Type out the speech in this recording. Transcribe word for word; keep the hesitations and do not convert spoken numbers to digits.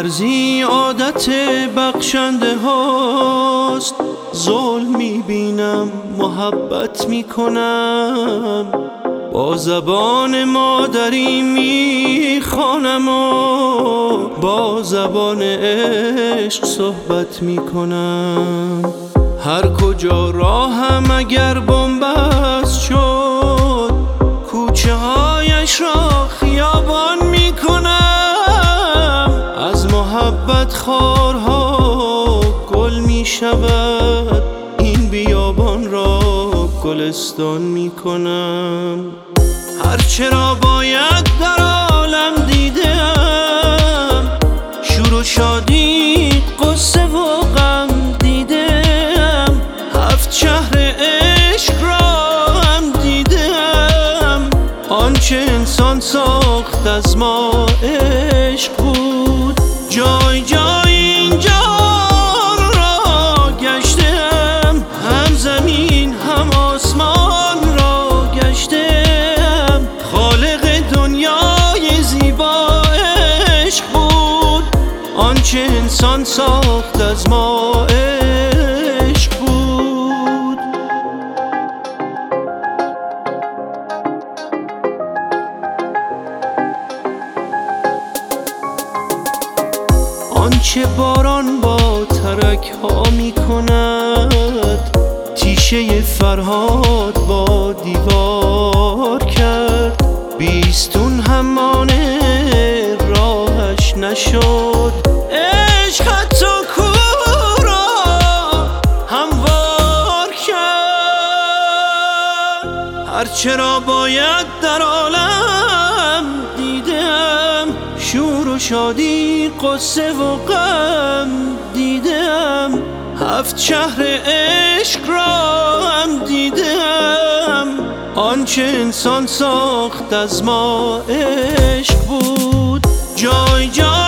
عارضی عادت بخشنده هاست، ظلم میبینم محبت میکنم، با زبان مادری میخوانم و با زبان عشق صحبت میکنم. هر کجا راهم اگر بنبست شد، کوچه هایش را خیابان میکنم. از محبت خارها گل میشود، این بیابان را گلستان میکنم. هرچه را باید در عالم دیدم، شور و شادی قصه و غم دیدم. هفت شهر عشق را هم دیدم، آنچه انسان ساخت از ما عشق بود. جای جای این جهان را گشتم، هم زمین هم آسمان را گشتم. خالق دنیای زیبا عشق بود، آنچه انسان ساخت از ما عشق بود. آنچه باران با ترک ها می کند، تیشه فرهاد با دیوار کرد. بیستون همانه راهش نشد، عشق حتی کوه را هموار کرد. هرچه را باید در عالم دیدم، شور و شادی قصه و غم دیدم. هفت شهر عشق را هم دیدم، آنچه انسان ساخت از ما عشق بود. جای جای